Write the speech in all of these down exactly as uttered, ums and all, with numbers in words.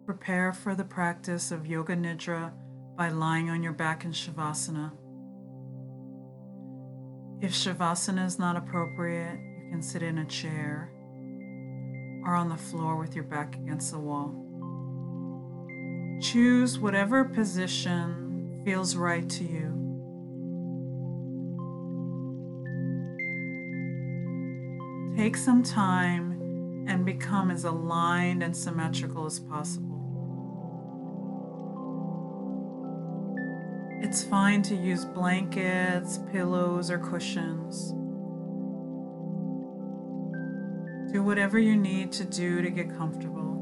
Prepare for the practice of Yoga Nidra by lying on your back in Shavasana. If Shavasana is not appropriate, you can sit in a chair or on the floor with your back against the wall. Choose whatever position feels right to you. Take some time and become as aligned and symmetrical as possible. It's fine to use blankets, pillows, or cushions. Do whatever you need to do to get comfortable.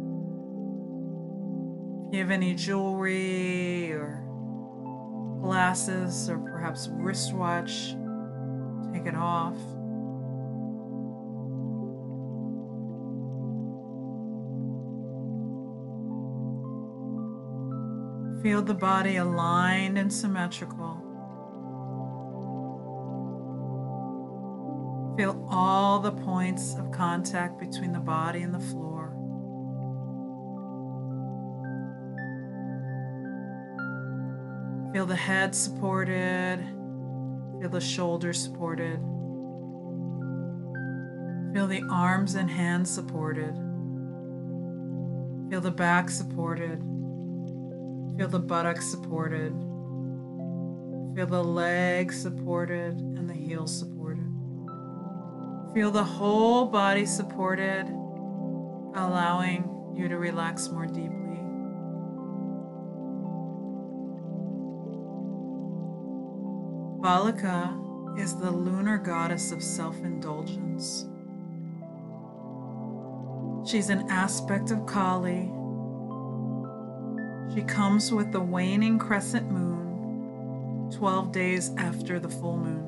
If you have any jewelry or glasses or perhaps wristwatch, take it off. Feel the body aligned and symmetrical. Feel all the points of contact between the body and the floor. Feel the head supported. Feel the shoulders supported. Feel the arms and hands supported. Feel the back supported. Feel the buttocks supported. Feel the legs supported and the heels supported. Feel the whole body supported, allowing you to relax more deeply. Balaka is the lunar goddess of self-indulgence. She's an aspect of Kali. She comes with the waning crescent moon, twelve days after the full moon.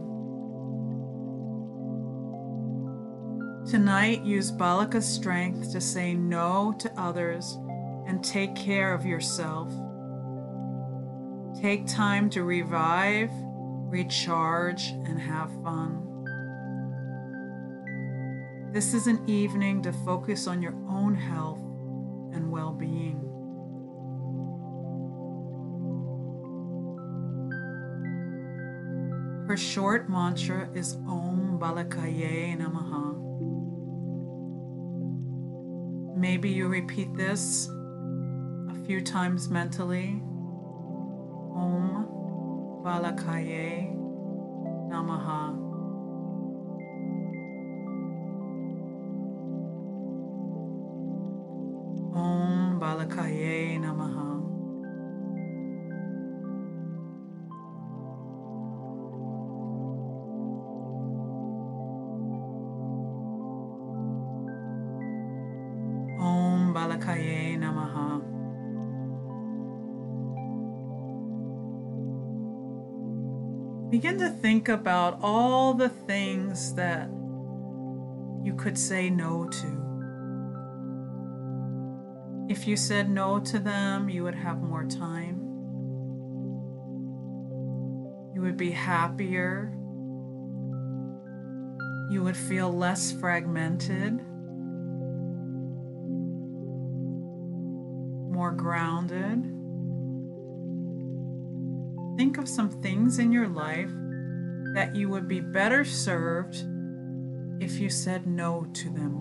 Tonight, use Balaka's strength to say no to others and take care of yourself. Take time to revive, recharge, and have fun. This is an evening to focus on your own health and well-being. Her short mantra is Om Balakaye Namaha. Maybe you repeat this a few times mentally. Om Balakaye Namaha. Om Balakaye Namaha. Om Balakaye Namaha. Begin to think about all the things that you could say no to. If you said no to them, you would have more time. You would be happier. You would feel less fragmented, more grounded. Think of some things in your life that you would be better served if you said no to them.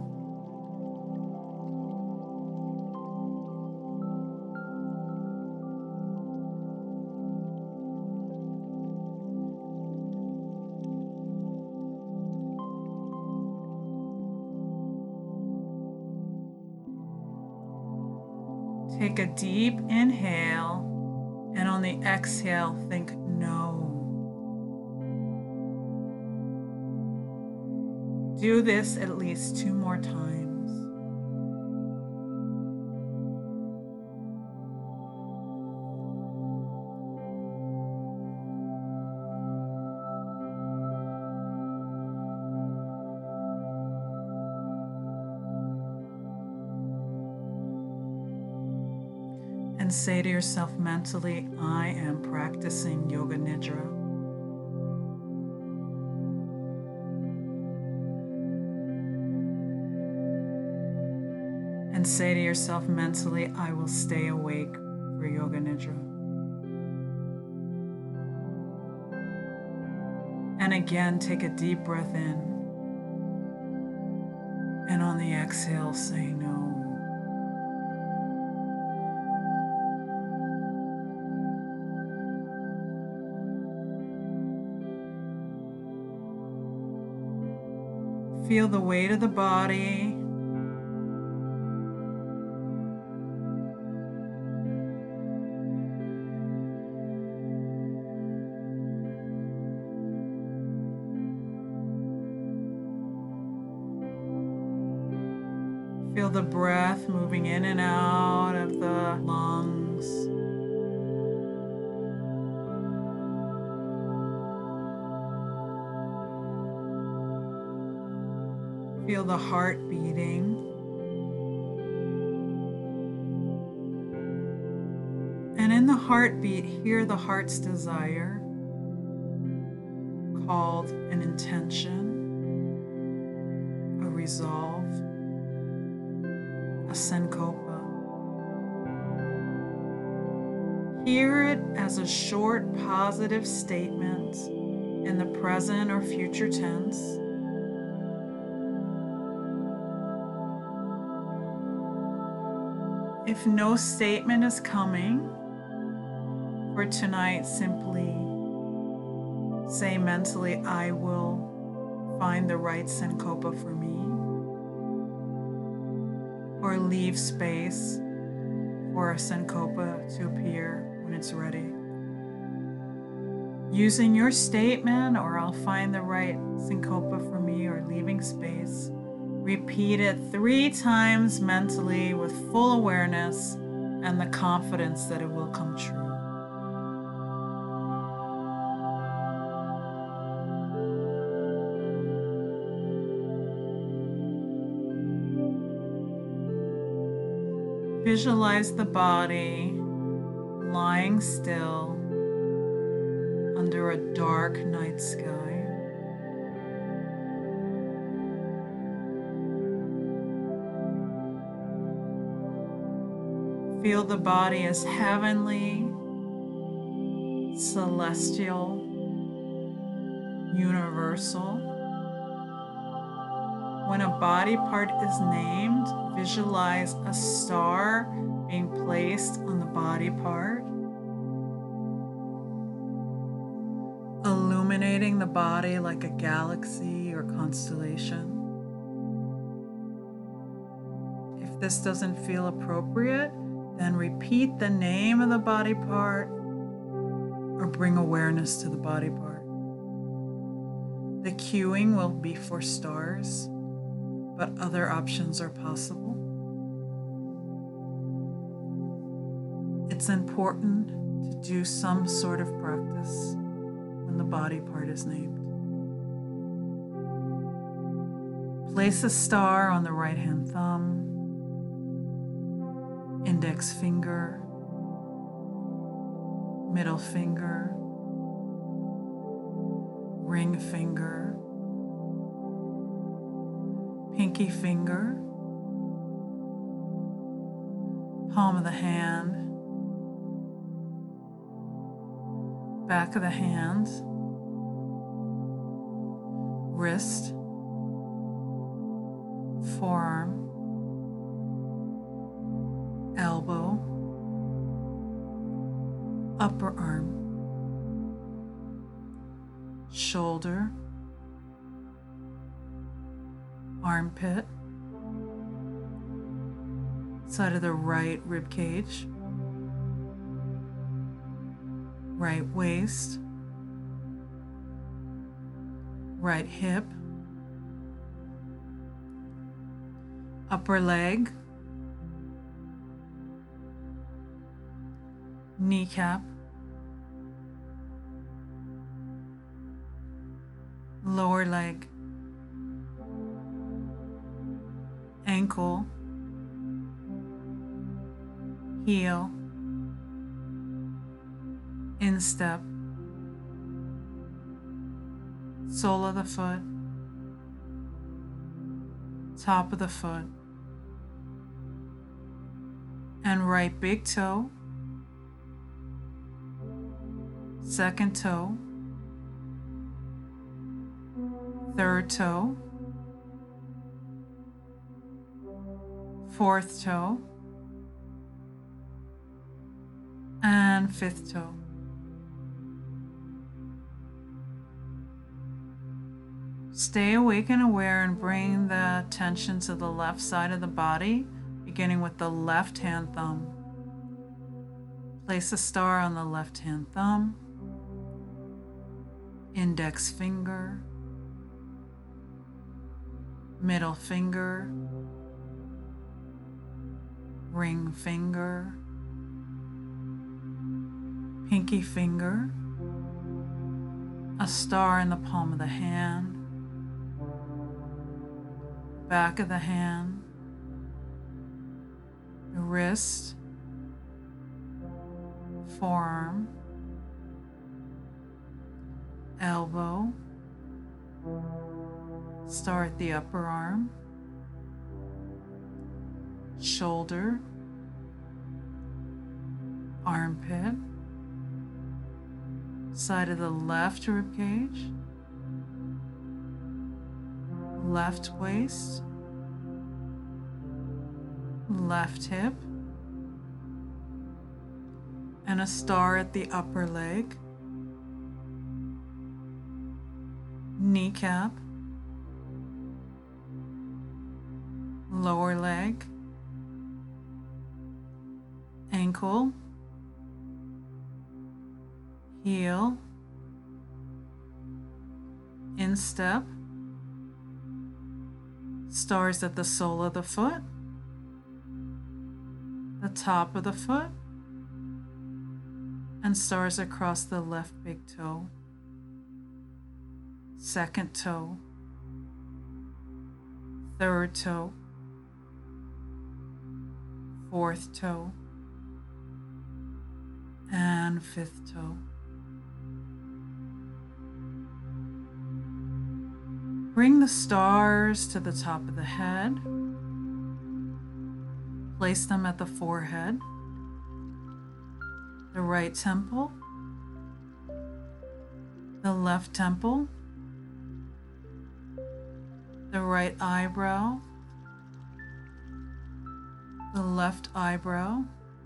Take a deep inhale, and on the exhale, think no. Do this at least two more times. And say to yourself mentally, I am practicing Yoga Nidra. And And say to yourself mentally, I will stay awake for Yoga Nidra. And again, take a deep breath in. And on the exhale, say no. Feel the weight of the body. Feel the breath moving in and out of the lungs. Feel the heart beating. And in the heartbeat, hear the heart's desire, called an intention, a resolve, a sankalpa. Hear it as a short positive statement in the present or future tense. If no statement is coming for tonight, simply say mentally, I will find the right sankalpa for me. Or leave space for a sankalpa to appear when it's ready. Using your statement, or I'll find the right sankalpa for me, or leaving space, repeat it three times mentally with full awareness and the confidence that it will come true. Visualize the body lying still under a dark night sky. Feel the body as heavenly, celestial, universal. When a body part is named, visualize a star being placed on the body part, illuminating the body like a galaxy or constellation. If this doesn't feel appropriate, then repeat the name of the body part or bring awareness to the body part. The cueing will be for stars, but other options are possible. It's important to do some sort of practice when the body part is named. Place a star on the right hand thumb, index finger, middle finger, ring finger, pinky finger, palm of the hand, back of the hand, wrist, forearm, elbow, upper arm, shoulder, armpit, side of the right rib cage, right waist, right hip, upper leg, kneecap, lower leg, ankle, heel, instep, sole of the foot, top of the foot, and right big toe, second toe, third toe, fourth toe, and fifth toe. Stay awake and aware and bring the attention to the left side of the body, beginning with the left hand thumb. Place a star on the left hand thumb, index finger, middle finger, ring finger, pinky finger, a star in the palm of the hand, back of the hand, the wrist, forearm, elbow, star at the upper arm, shoulder, armpit, side of the left rib cage, left waist, left hip, and a star at the upper leg, kneecap, lower leg, ankle, heel, instep, stars at the sole of the foot, the top of the foot, and stars across the left big toe, second toe, third toe, fourth toe, and fifth toe. Bring the stars to the top of the head. Place them at the forehead, the right temple, the left temple, the right eyebrow, the left eyebrow,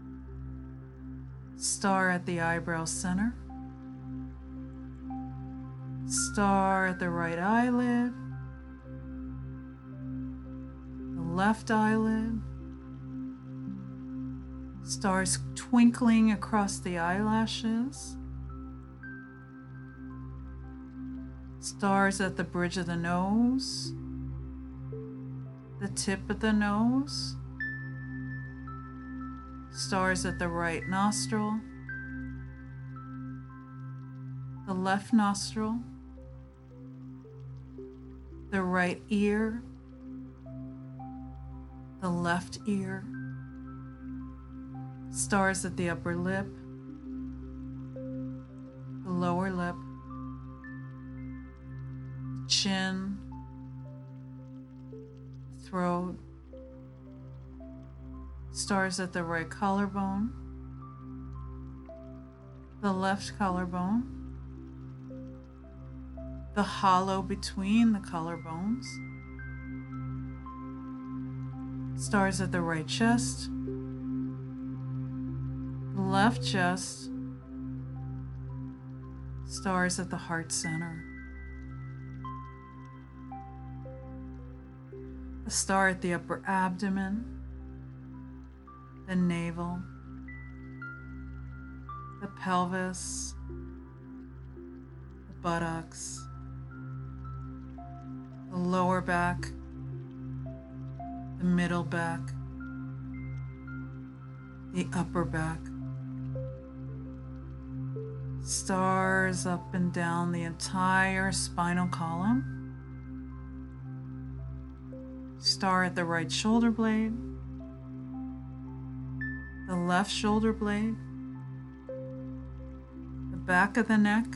star at the eyebrow center, star at the right eyelid, the left eyelid, stars twinkling across the eyelashes, stars at the bridge of the nose, the tip of the nose, stars at the right nostril, the left nostril, the right ear, the left ear, stars at the upper lip, the lower lip, chin, throat, stars at the right collarbone, the left collarbone, the hollow between the collarbones, stars at the right chest, the left chest, stars at the heart center, a star at the upper abdomen, the navel, the pelvis, the buttocks, the lower back, the middle back, the upper back. Stars up and down the entire spinal column. Star at the right shoulder blade, the left shoulder blade, the back of the neck,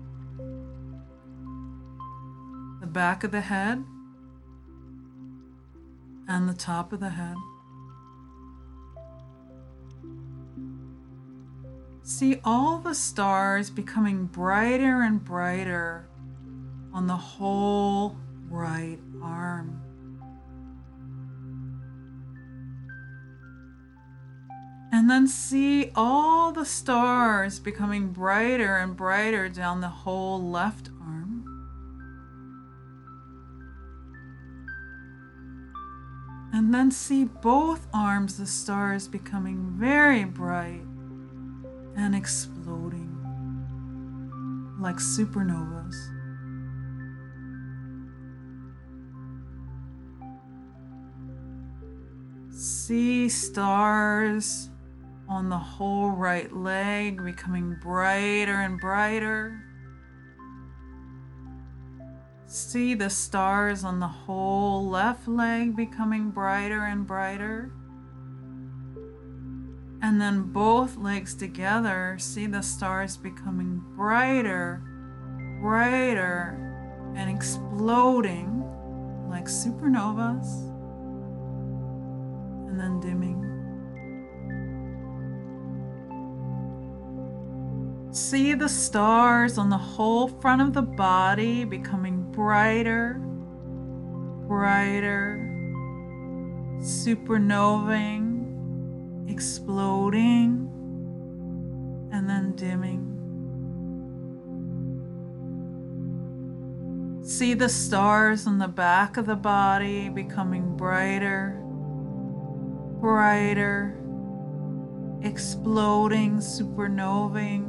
the back of the head, and the top of the head. See all the stars becoming brighter and brighter on the whole right arm. And then see all the stars becoming brighter and brighter down the whole left arm. And then see both arms, the stars becoming very bright and exploding like supernovas. See stars on the whole right leg becoming brighter and brighter. See the stars on the whole left leg becoming brighter and brighter. And then both legs together, see the stars becoming brighter, brighter, and exploding like supernovas, and then dimming. See the stars on the whole front of the body becoming brighter, brighter, supernovaing, exploding, and then dimming. See the stars on the back of the body becoming brighter, brighter, exploding, supernovaing,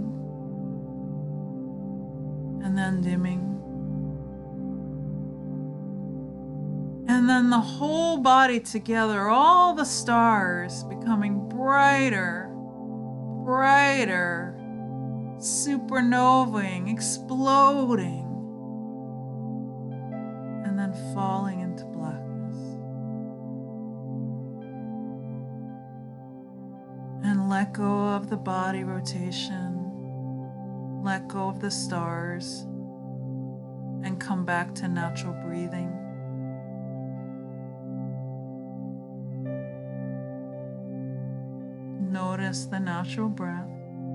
and then dimming. And then the whole body together, all the stars becoming brighter, brighter, supernovaing, exploding, and then falling into blackness. And let go of the body rotation. Let go of the stars and come back to natural breathing. Notice the natural breath.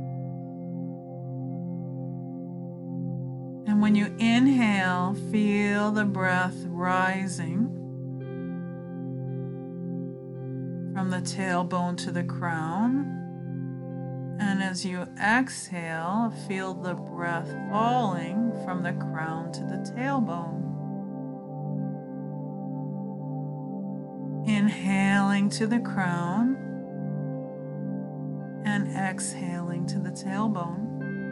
And when you inhale, feel the breath rising from the tailbone to the crown. And as you exhale, feel the breath falling from the crown to the tailbone. Inhaling to the crown and exhaling to the tailbone.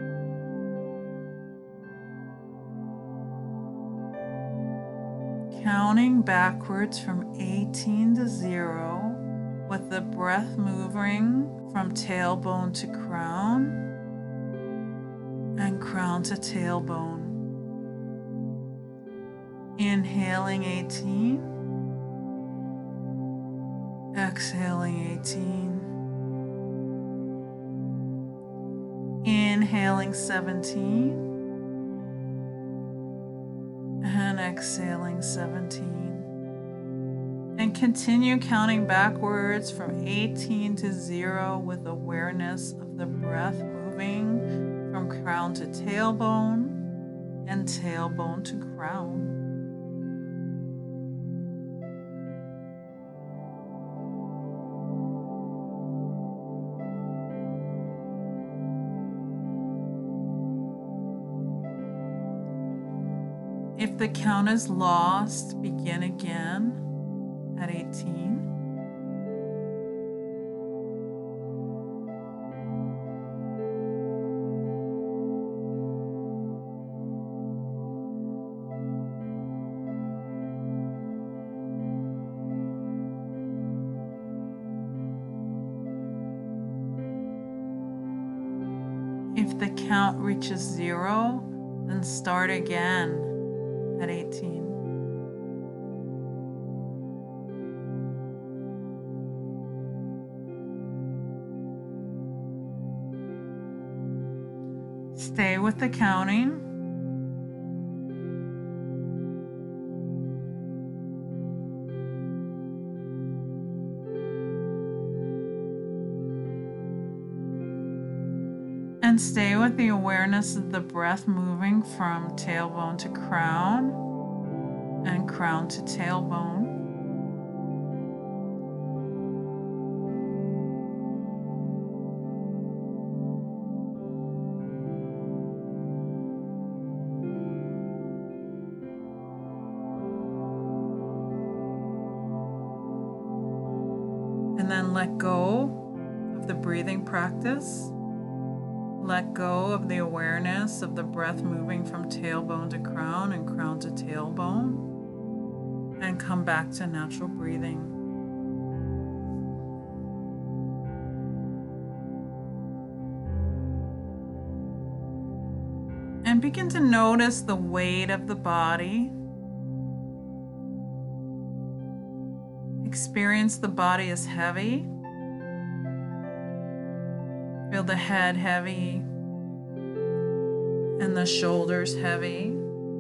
Counting backwards from eighteen to zero with the breath moving from tailbone to crown and crown to tailbone. Inhaling eighteen, exhaling eighteen, inhaling seventeen, and exhaling seventeen. And continue counting backwards from eighteen to zero with awareness of the breath moving from crown to tailbone and tailbone to crown. If the count is lost, begin again at eighteen. If the count reaches zero, then start again at eighteen. Stay with the counting. then stay with the awareness of the breath moving from tailbone to crown and crown to tailbone. And then let go of the breathing practice. Let go of the awareness of the breath moving from tailbone to crown and crown to tailbone. And come back to natural breathing. And begin to notice the weight of the body. Experience the body as heavy. Feel the head heavy and the shoulders heavy,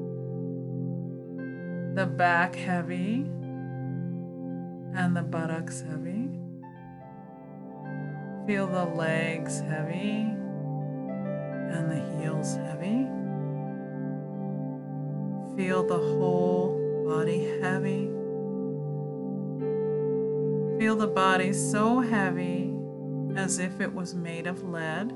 the back heavy and the buttocks heavy. Feel the legs heavy and the heels heavy. Feel the whole body heavy. Feel the body so heavy as if it was made of lead.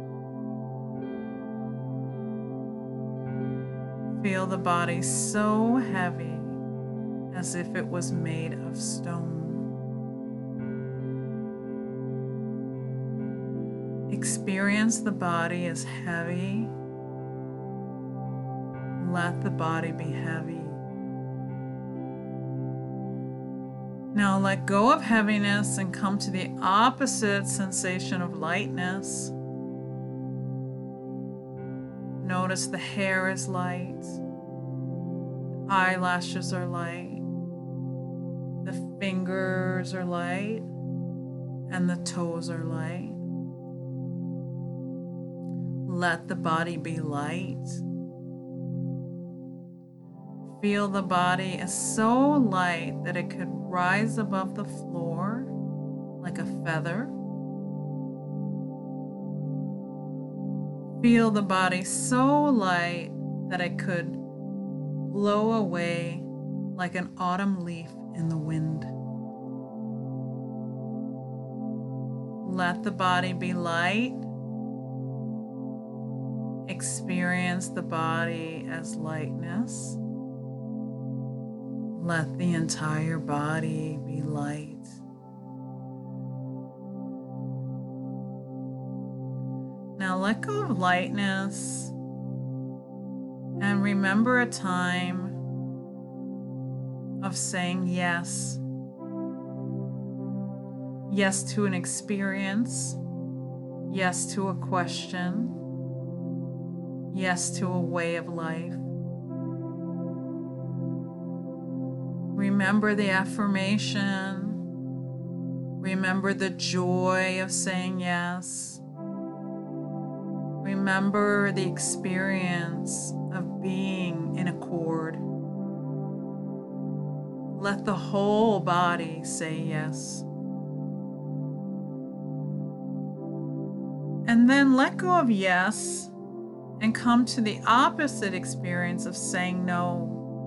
Feel the body so heavy as if it was made of stone. Experience the body as heavy. Let the body be heavy. Now let go of heaviness and come to the opposite sensation of lightness. Notice the hair is light, the eyelashes are light, the fingers are light, and the toes are light. Let the body be light. Feel the body is so light that it could rise above the floor like a feather. Feel the body so light that it could blow away like an autumn leaf in the wind. Let the body be light. Experience the body as lightness. Let the entire body be light. Now let go of lightness and remember a time of saying yes. Yes to an experience. Yes to a question. Yes to a way of life. Remember the affirmation. Remember the joy of saying yes. Remember the experience of being in accord. Let the whole body say yes. And then let go of yes and come to the opposite experience of saying no.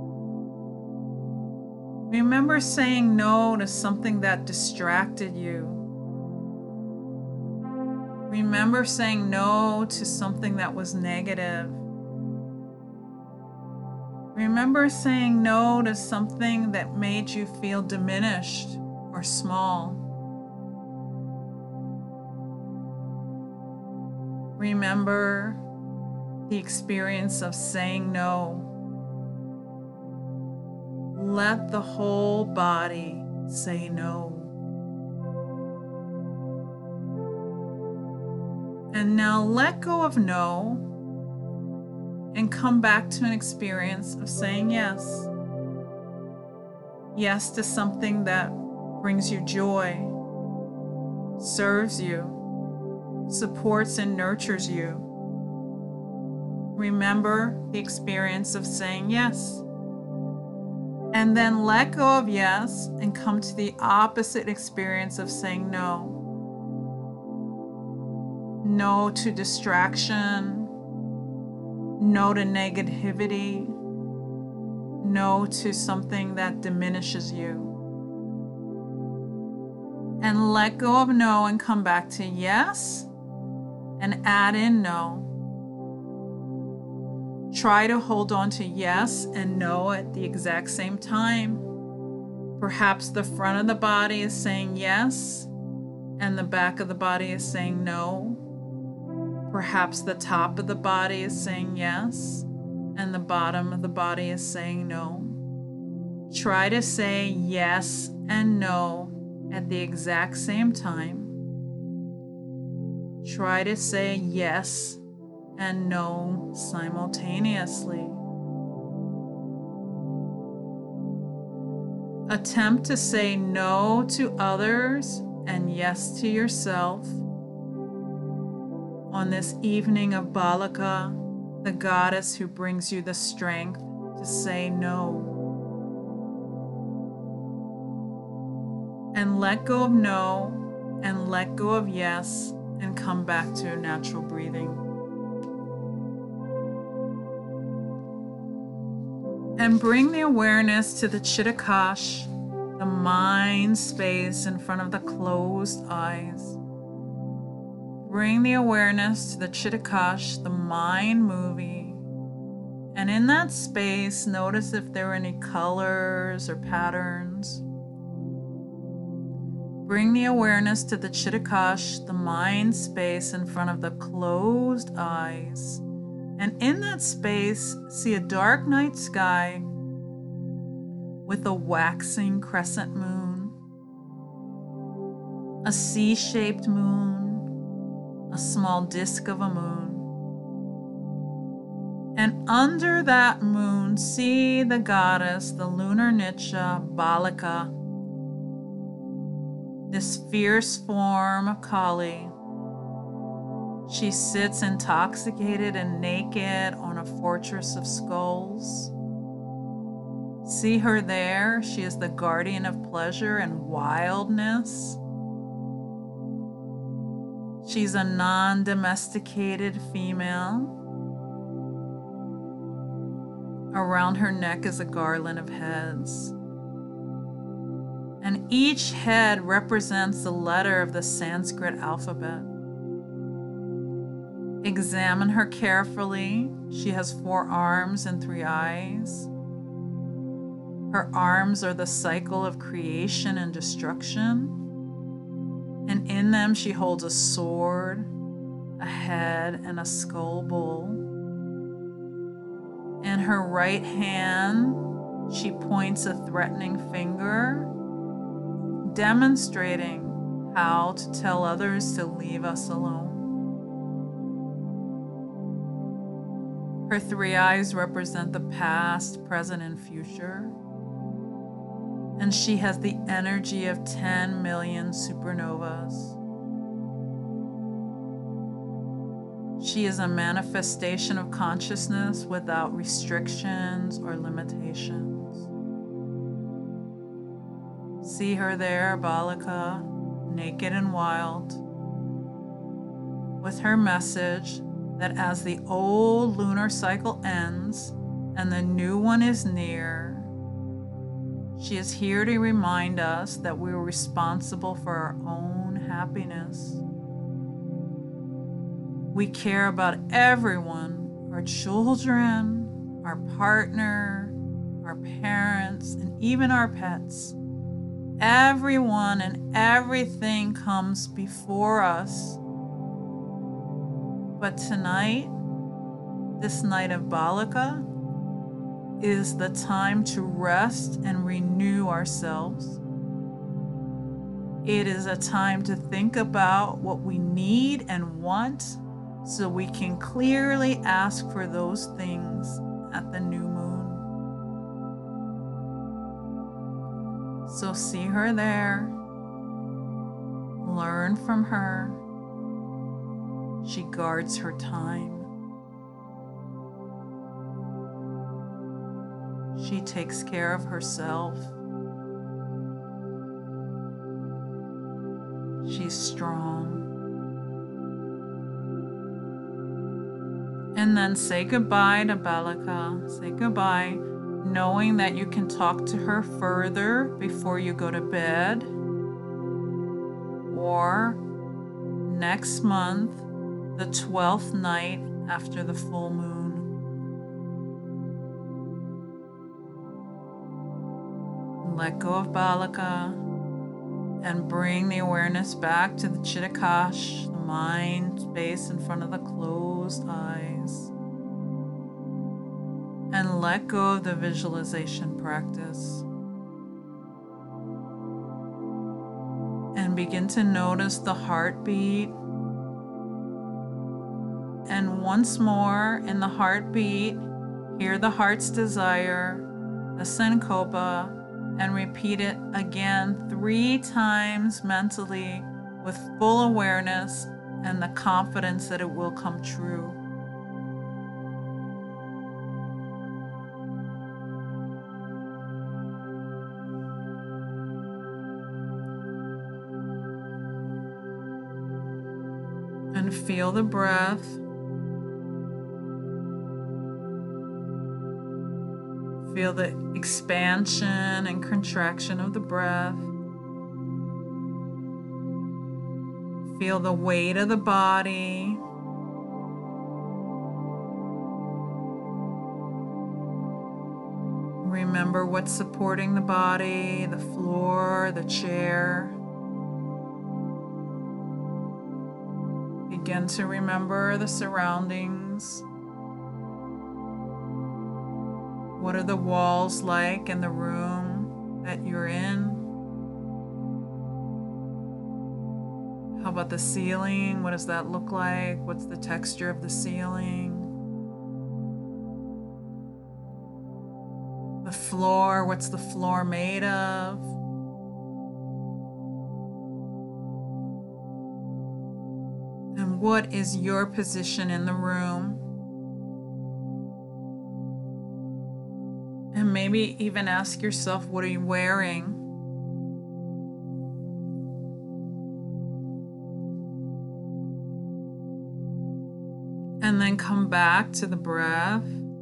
Remember saying no to something that distracted you. Remember saying no to something that was negative. Remember saying no to something that made you feel diminished or small. Remember the experience of saying no. Let the whole body say no. And now let go of no and come back to an experience of saying yes. Yes to something that brings you joy, serves you, supports and nurtures you. Remember the experience of saying yes. And then let go of yes and come to the opposite experience of saying no. No to distraction. No to negativity. No to something that diminishes you. And let go of no and come back to yes and add in no. Try to hold on to yes and no at the exact same time. Perhaps the front of the body is saying yes and the back of the body is saying no. Perhaps the top of the body is saying yes and the bottom of the body is saying no. Try to say yes and no at the exact same time. Try to say yes and no simultaneously. Attempt to say no to others and yes to yourself. On this evening of Balaka, the goddess who brings you the strength to say no. And let go of no and let go of yes and come back to natural breathing. And bring the awareness to the Chittakash, the mind space in front of the closed eyes. Bring the awareness to the Chittakash, the mind movie. And in that space, notice if there are any colors or patterns. Bring the awareness to the Chittakash, the mind space in front of the closed eyes. And in that space, see a dark night sky with a waxing crescent moon, a C-shaped moon, a small disk of a moon. And under that moon, see the goddess, the lunar Nicha, Balaka, this fierce form of Kali. She sits intoxicated and naked on a fortress of skulls. See her there. She is the guardian of pleasure and wildness. She's a non-domesticated female. Around her neck is a garland of heads. And each head represents the letter of the Sanskrit alphabet. Examine her carefully. She has four arms and three eyes. Her arms are the cycle of creation and destruction. And in them she holds a sword, a head, and a skull bowl. In her right hand, she points a threatening finger, demonstrating how to tell others to leave us alone. Her three eyes represent the past, present, and future. And she has the energy of ten million supernovas. She is a manifestation of consciousness without restrictions or limitations. See her there, Balaka, naked and wild, with her message that as the old lunar cycle ends and the new one is near, she is here to remind us that we are responsible for our own happiness. We care about everyone, our children, our partner, our parents, and even our pets. Everyone and everything comes before us. But tonight, this night of Balaka, is the time to rest and renew ourselves. It is a time to think about what we need and want so we can clearly ask for those things at the new moon. So see her there. Learn from her. She guards her time. She takes care of herself. She's strong. And then say goodbye to Balaka. Say goodbye, knowing that you can talk to her further before you go to bed, or next month, the twelfth night after the full moon. Let go of Balaka and bring the awareness back to the Chittakash, the mind space in front of the closed eyes. And let go of the visualization practice. And begin to notice the heartbeat. And once more in the heartbeat, hear the heart's desire, the Sankopa, and repeat it again three times mentally with full awareness and the confidence that it will come true. And feel the breath. Feel the expansion and contraction of the breath. Feel the weight of the body. Remember what's supporting the body, the floor, the chair. Begin to remember the surroundings. What are the walls like in the room that you're in? How about the ceiling? What does that look like? What's the texture of the ceiling? The floor, what's the floor made of? And what is your position in the room? And maybe even ask yourself, what are you wearing? And then come back to the breath.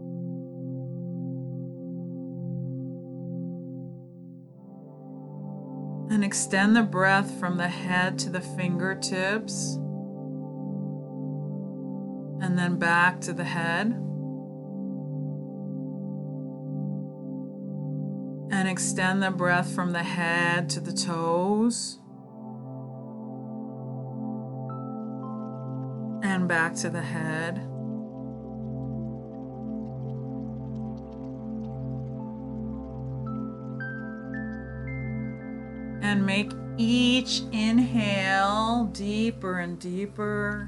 And extend the breath from the head to the fingertips. And then back to the head. And extend the breath from the head to the toes. And back to the head. And make each inhale deeper and deeper.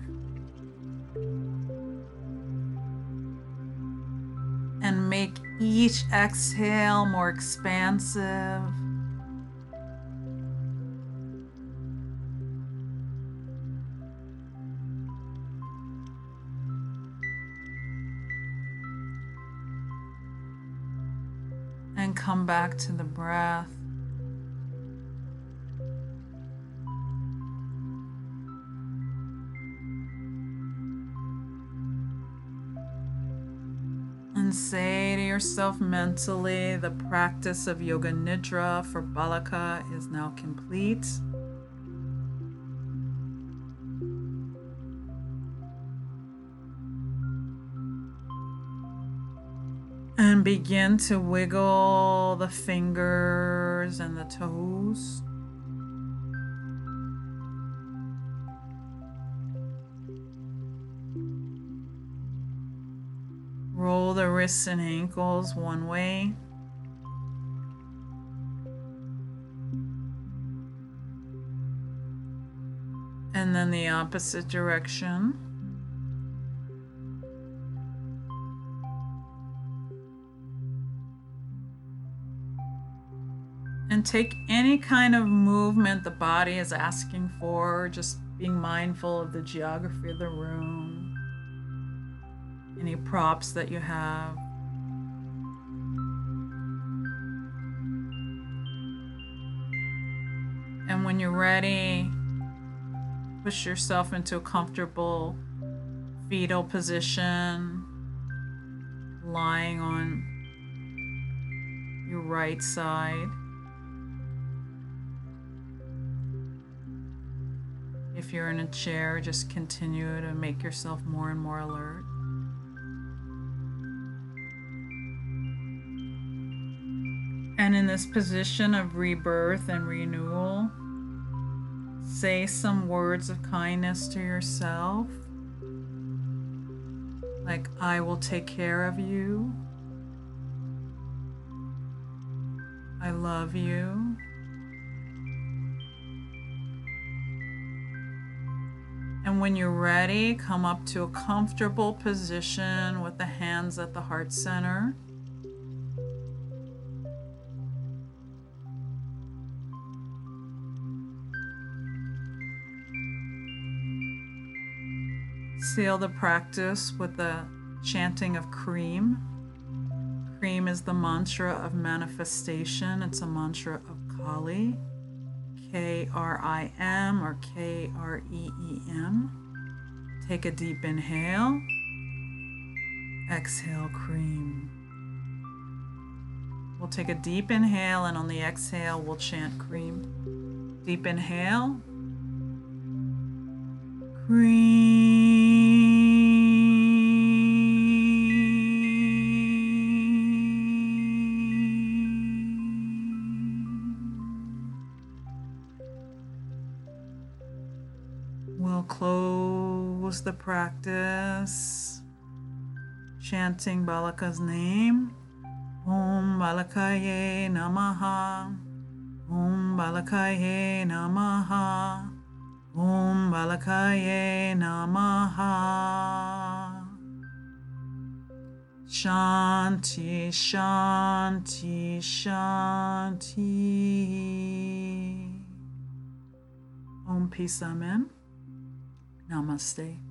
And make each exhale more expansive. And come back to the breath. And say to yourself mentally, the practice of Yoga Nidra for Balaka is now complete. And begin to wiggle the fingers and the toes. Roll the wrists and ankles one way. And then the opposite direction. And take any kind of movement the body is asking for, just being mindful of the geography of the room. Any props that you have. And when you're ready, push yourself into a comfortable fetal position. lying on your right side. If you're in a chair, just continue to make yourself more and more alert. And in this position of rebirth and renewal, say some words of kindness to yourself, like, I will take care of you. I love you. And when you're ready, come up to a comfortable position with the hands at the heart center. Seal the practice with the chanting of Kreem. Kreem is the mantra of manifestation. It's a mantra of Kali. K R I M or K R E E M. Take a deep inhale. Exhale, Kreem. We'll take a deep inhale, and on the exhale, we'll chant Kreem. Deep inhale. Kreem. We'll close the practice chanting Balaka's name. Om Balakaye Namaha. Om Balakaye Namaha. Om Balakaye Namaha. Shanti, Shanti, Shanti. Om Peace, Amen. Namaste.